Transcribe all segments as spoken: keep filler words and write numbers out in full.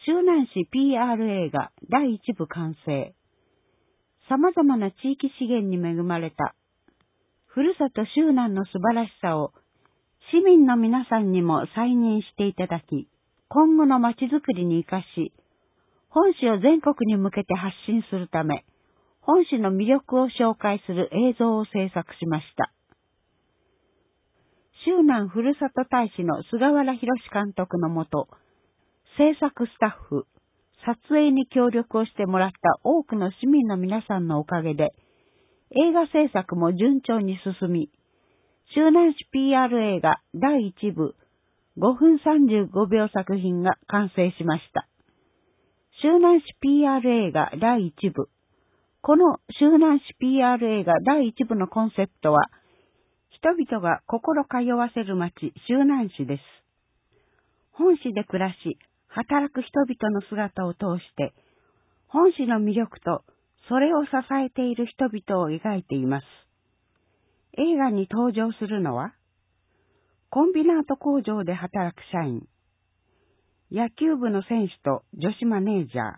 周南市 ピーアールエー がだいいち部完成。様々な地域資源に恵まれた、ふるさと周南の素晴らしさを市民の皆さんにも再認していただき、今後の街づくりに生かし、本市を全国に向けて発信するため、本市の魅力を紹介する映像を制作しました。周南ふるさと大使の菅原博監督のもと、制作スタッフ、撮影に協力をしてもらった多くの市民の皆さんのおかげで、映画制作も順調に進み、周南市 ピーアールエー がだいいち部ごふんさんじゅうごびょう作品が完成しました。周南市 ピーアールエー がだいいち部。この周南市 ピーアールエー がだいいち部のコンセプトは、人々が心通わせる街、周南市です。本市で暮らし、働く人々の姿を通して、本市の魅力とそれを支えている人々を描いています。映画に登場するのは、コンビナート工場で働く社員、野球部の選手と女子マネージャー、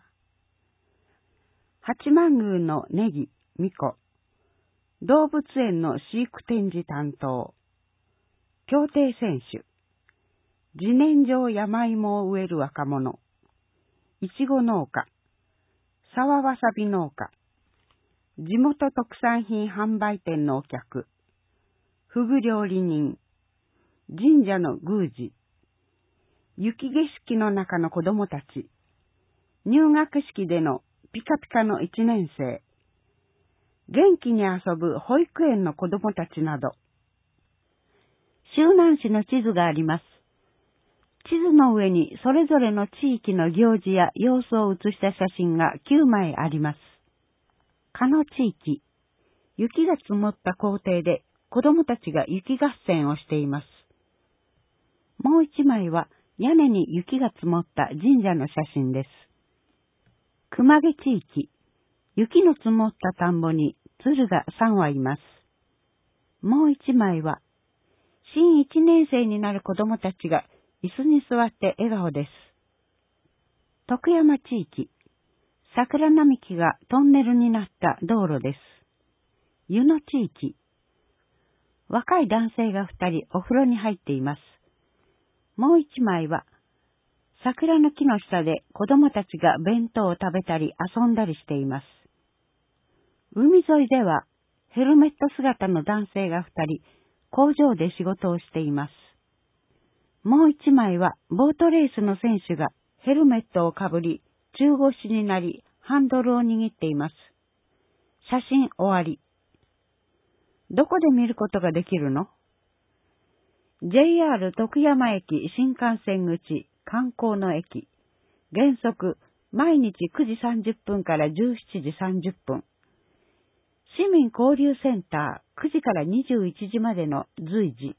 八幡宮のネギ、ミコ、動物園の飼育展示担当、競艇選手、自然薯山芋を植える若者、いちご農家、沢わさび農家、地元特産品販売店のお客、フグ料理人、神社の宮司、雪景色の中の子供たち、入学式でのピカピカの一年生、元気に遊ぶ保育園の子供たちなど、周南市の地図があります。地図の上にそれぞれの地域の行事や様子を写した写真がきゅうまいあります。かの地域、雪が積もった校庭で子供たちが雪合戦をしています。もう一枚は屋根に雪が積もった神社の写真です。熊毛地域、雪の積もった田んぼに鶴がさんわいます。もう一枚は、新一年生になる子供たちが椅子に座って笑顔です。徳山地域、桜並木がトンネルになった道路です。湯野地域、若い男性が二人お風呂に入っています。もう一枚は、桜の木の下で子供たちが弁当を食べたり遊んだりしています。海沿いではヘルメット姿の男性が二人工場で仕事をしています。もう一枚はボートレースの選手がヘルメットをかぶり中腰になりハンドルを握っています。写真終わり。どこで見ることができるの？ ジェイアール 徳山駅新幹線口観光の駅。原則毎日くじさんじゅっぷんからじゅうしちじさんじゅっぷん。市民交流センターくじからにじゅういちじまでの随時。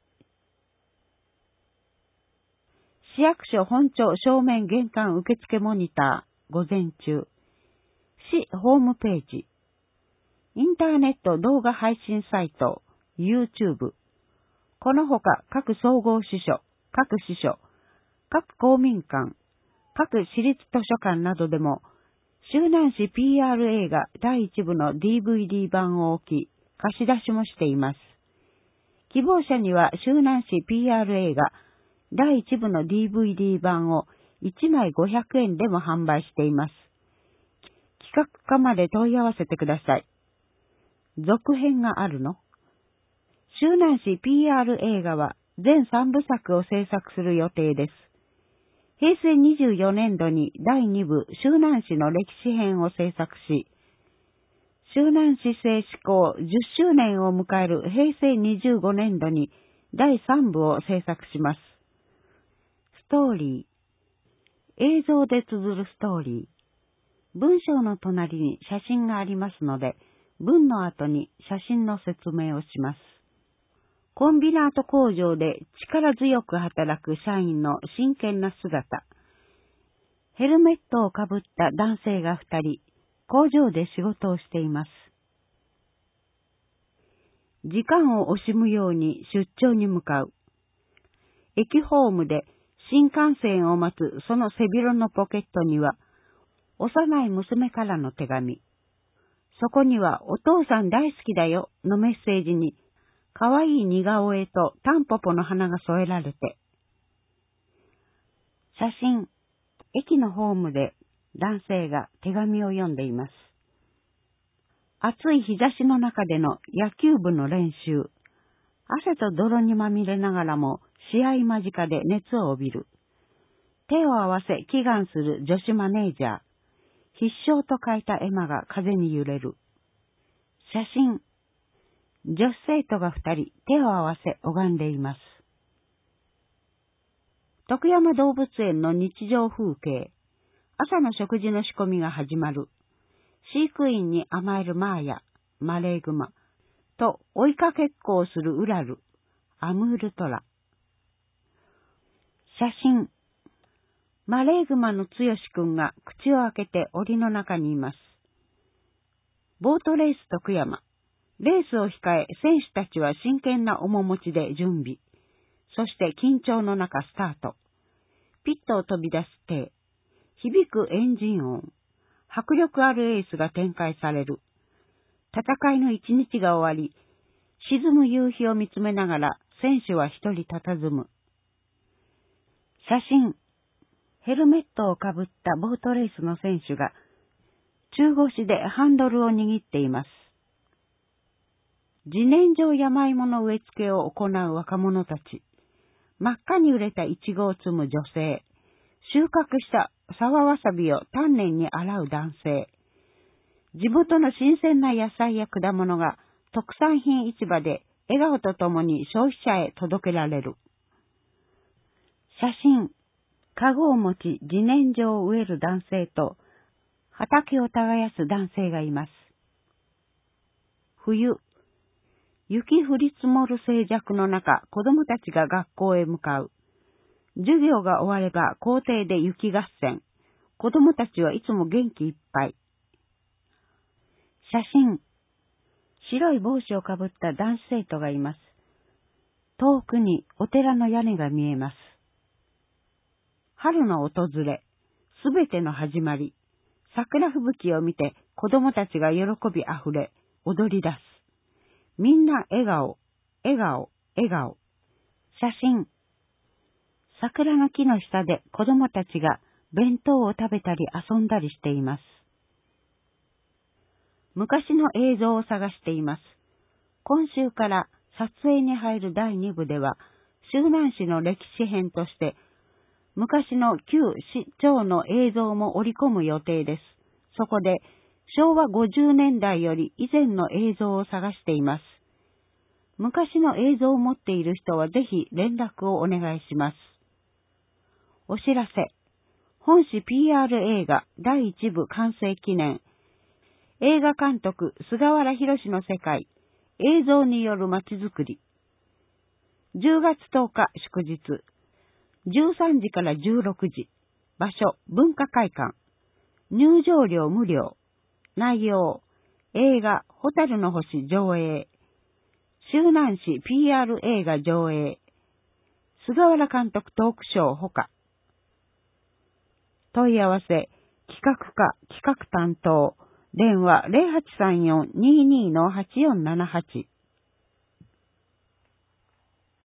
市役所本庁正面玄関受付モニター午前中。市ホームページ。インターネット動画配信サイト YouTube。このほか各総合支所、各支所、各公民館、各市立図書館などでも周南市 ピーアールエー がだいいち部の ディーブイディー 版を置き、貸し出しもしています。希望者には周南市 ピーアールエー がだいいち部の ディーブイディー 版をいちまいごひゃくえんでも販売しています。企画課まで問い合わせてください。続編があるの？周南市 ピーアール 映画は全さんぶさくを制作する予定です。へいせいにじゅうよねんどにだいに部周南市の歴史編を制作し、周南市政施行じゅっしゅうねんを迎えるへいせいにじゅうごねんどにだいさん部を制作します。ストーリー。映像で綴るストーリー。文章の隣に写真がありますので、文の後に写真の説明をします。コンビナート工場で力強く働く社員の真剣な姿。ヘルメットをかぶった男性が二人、工場で仕事をしています。時間を惜しむように出張に向かう。駅ホームで新幹線を待つその背広のポケットには、幼い娘からの手紙。そこには、お父さん大好きだよのメッセージに、かわいい似顔絵とタンポポの花が添えられて。写真、駅のホームで男性が手紙を読んでいます。暑い日差しの中での野球部の練習。汗と泥にまみれながらも試合間近で熱を帯びる。手を合わせ祈願する女子マネージャー。必勝と書いた絵馬が風に揺れる。写真。女子生徒が二人手を合わせ拝んでいます。徳山動物園の日常風景。朝の食事の仕込みが始まる。飼育員に甘えるマーヤ、マレーグマ。と追いかけっこをするウラル、アムールトラ。写真。マレーグマのつよしくんが口を開けて檻の中にいます。ボートレース徳山。レースを控え、選手たちは真剣な面持ちで準備。そして緊張の中スタート。ピットを飛び出す手。響くエンジン音。迫力あるエースが展開される。戦いの一日が終わり、沈む夕日を見つめながら選手は一人佇む。写真。ヘルメットをかぶったボートレースの選手が中腰でハンドルを握っています。自然薯山芋の植え付けを行う若者たち。真っ赤に売れたイチゴを摘む女性。収穫した沢わさびを丹念に洗う男性。地元の新鮮な野菜や果物が特産品市場で笑顔とともに消費者へ届けられる。写真。かごを持ち自然薯を植える男性と畑を耕す男性がいます。冬。雪降り積もる静寂の中、子供たちが学校へ向かう。授業が終われば校庭で雪合戦。子供たちはいつも元気いっぱい。写真。白い帽子をかぶった男子生徒がいます。遠くにお寺の屋根が見えます。春の訪れ、すべての始まり。桜吹雪を見て子供たちが喜びあふれ、踊り出す。みんな笑顔、笑顔、笑顔。写真。桜の木の下で子供たちが弁当を食べたり遊んだりしています。昔の映像を探しています。今週から撮影に入るだいに部では、周南市の歴史編として、昔の旧市長の映像も織り込む予定です。そこで、しょうわごじゅうねんだいより以前の映像を探しています。昔の映像を持っている人はぜひ連絡をお願いします。お知らせ。本市 ピーアール 映画だいいち部完成記念。映画監督菅原弘の世界。映像によるまちづくり。じゅうがつとおか祝日。じゅうさんじからじゅうろくじ。場所文化会館。入場料無料。内容映画蛍の星上映。周南市 ピーアール 映画上映。菅原監督トークショーほか。問い合わせ、企画課企画担当、電話 ゼロはちさんよん にーにー はちよんななはち。